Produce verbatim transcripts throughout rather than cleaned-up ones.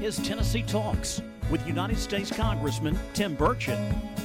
is Tennessee Talks with United States Congressman Tim Burchett.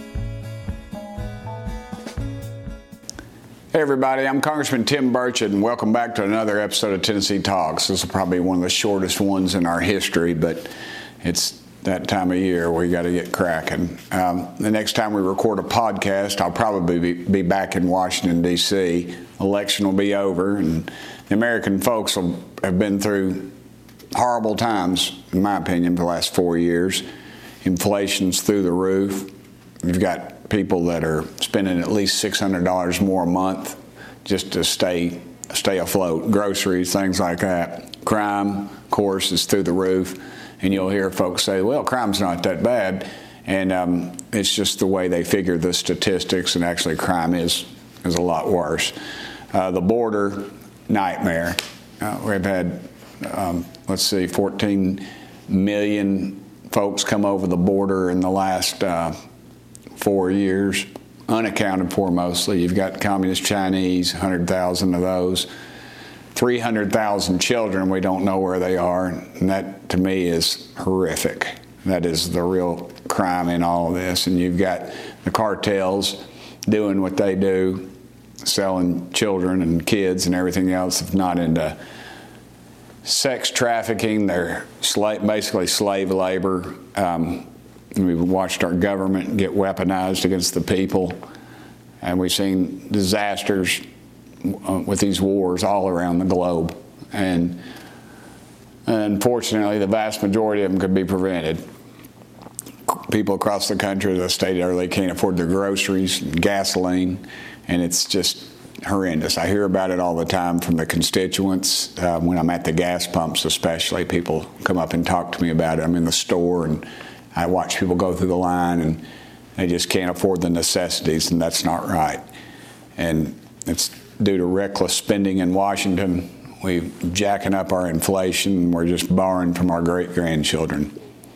Hey everybody, I'm Congressman Tim Burchett, and welcome back to another episode of Tennessee Talks. This is probably one of the shortest ones in our history, but it's that time of year where you got to get cracking. Um, the next time we record a podcast, I'll probably be, be back in Washington, D C Election will be over, and the American folks will have been through horrible times, in my opinion, for the last four years. Inflation's through the roof. You've got people that are spending at least six hundred dollars more a month just to stay stay afloat. Groceries, things like that. Crime, of course, is through the roof. And you'll hear folks say, well, crime's not that bad. And um, it's just the way they figure the statistics, and actually crime is, is a lot worse. Uh, the border, nightmare. Uh, we've had, um, let's see, fourteen million folks come over the border in the last uh, four years, unaccounted for mostly. You've got communist Chinese, one hundred thousand of those. three hundred thousand children, we don't know where they are, and that to me is horrific. That is the real crime in all of this. And you've got the cartels doing what they do, selling children and kids and everything else, if not into sex trafficking. They're slave, basically slave labor. Um, we've watched our government get weaponized against the people, and we've seen disasters with these wars all around the globe. And unfortunately, the vast majority of them could be prevented. People across the country, as I stated earlier, can't afford their groceries, gasoline, and it's just horrendous. I hear about it all the time from the constituents. Uh, when I'm at the gas pumps especially, people come up and talk to me about it. I'm in the store, and I watch people go through the line, and they just can't afford the necessities, and that's not right. And it's due to reckless spending in Washington. We're jacking up our inflation. We're just borrowing from our great-grandchildren.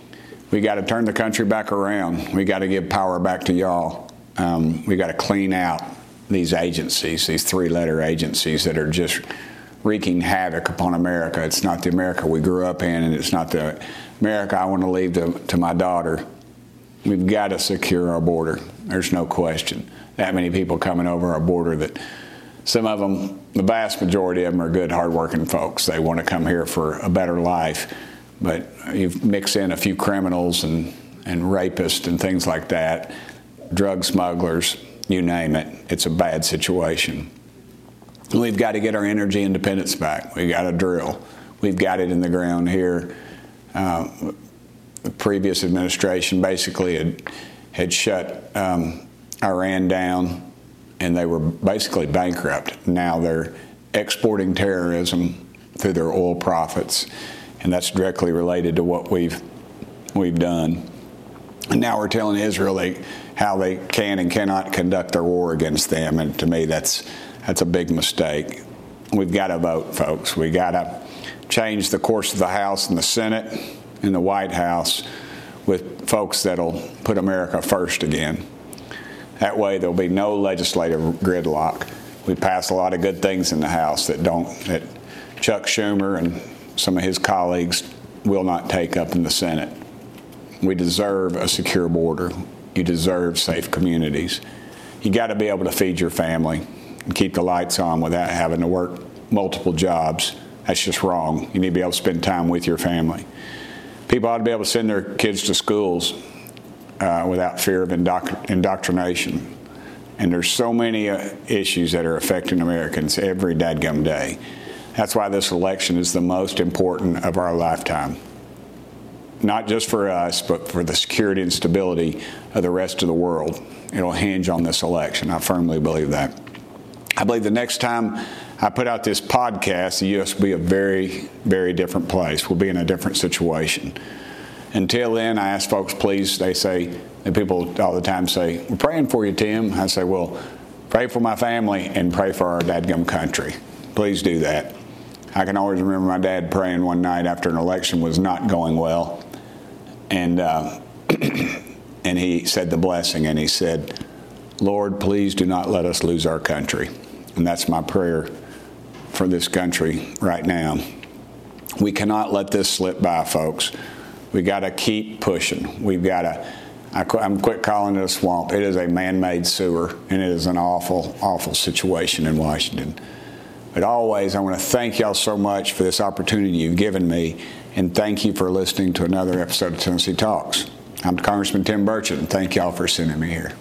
We got to turn the country back around. We got to give power back to y'all. Um, we got to clean out these agencies, these three-letter agencies that are just wreaking havoc upon America. It's not the America we grew up in, and it's not the America I want to leave to, to my daughter. We've got to secure our border. There's no question. That many people coming over our border that some of them, the vast majority of them, are good, hardworking folks. They want to come here for a better life. But you mix in a few criminals and, and rapists and things like that, drug smugglers, you name it, it's a bad situation. We've got to get our energy independence back. We've got to drill. We've got it in the ground here. Uh, the previous administration basically had, had shut um, Iran down, and they were basically bankrupt. Now they're exporting terrorism through their oil profits, and that's directly related to what we've we've done. And now we're telling Israel they, how they can and cannot conduct their war against them, and to me that's that's a big mistake. We've got to vote, folks. We've got to change the course of the House and the Senate and the White House with folks that'll put America first again. That way there'll be no legislative gridlock. We pass a lot of good things in the House that don't, that Chuck Schumer and some of his colleagues will not take up in the Senate. We deserve a secure border. You deserve safe communities. You got to be able to feed your family and keep the lights on without having to work multiple jobs. That's just wrong. You need to be able to spend time with your family. People ought to be able to send their kids to schools Uh, without fear of indoctr- indoctrination. And there's so many uh, issues that are affecting Americans every dadgum day. That's why this election is the most important of our lifetime. Not just for us, but for the security and stability of the rest of the world. It'll hinge on this election. I firmly believe that. I believe the next time I put out this podcast, the U S will be a very, very different place. We'll be in a different situation. Until then, I ask folks, please, they say, and people all the time say, we're praying for you, Tim. I say, well, pray for my family and pray for our dadgum country. Please do that. I can always remember my dad praying one night after an election was not going well. And uh, and he said the blessing, and he said, Lord, please do not let us lose our country. And that's my prayer for this country right now. We cannot let this slip by, folks. We got to keep pushing. We've got to, I, I'm quit calling it a swamp. It is a man-made sewer, and it is an awful, awful situation in Washington. But always, I want to thank y'all so much for this opportunity you've given me, and thank you for listening to another episode of Tennessee Talks. I'm Congressman Tim Burchett, and thank y'all for sending me here.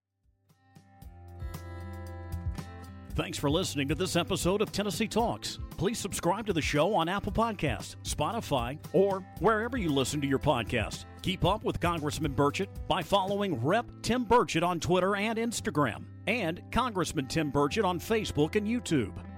Thanks for listening to this episode of Tennessee Talks. Please subscribe to the show on Apple Podcasts, Spotify, or wherever you listen to your podcasts. Keep up with Congressman Burchett by following Representative Tim Burchett on Twitter and Instagram, and Congressman Tim Burchett on Facebook and YouTube.